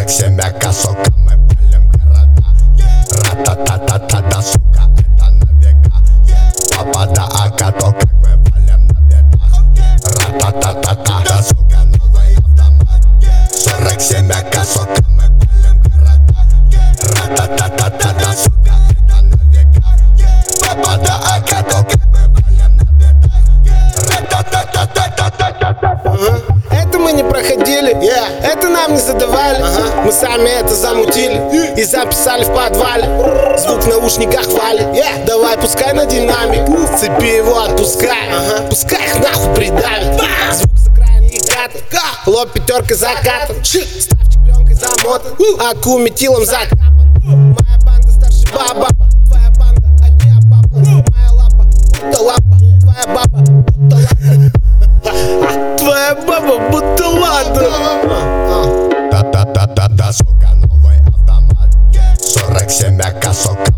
47 АК, сука, мы палим города. Ра-та-та-та-та-та, сука, это на века. Папа да АК, то как мы валим на бедах. Ра-та-та-та-та-та, сука, новый автомат. 47 АК, сука, мы палим города. Ра-та-та-та-та-та, сука, это на века. Папа да АК, то как мы валим на бедах. Ра-та-та-та-та-та-та-та. Это мы не проходили, это нам не задавали. Мы сами это замутили и записали в подвале. Звук в наушниках валит, давай пускай на динамик. Цепи его отпускай, пускай их нахуй придавит. Звук с экрана и катает, лоб пятеркой закатан. Ставчик пленкой замотан, аку метилом закапан. Моя банда старше баба, твоя банда одни обапа. Моя лапа будто лампа, твоя баба будто лампа. Твоя баба будто ладно. Та-та-та-та-та, сука, новый автомат. 47 АК, сука,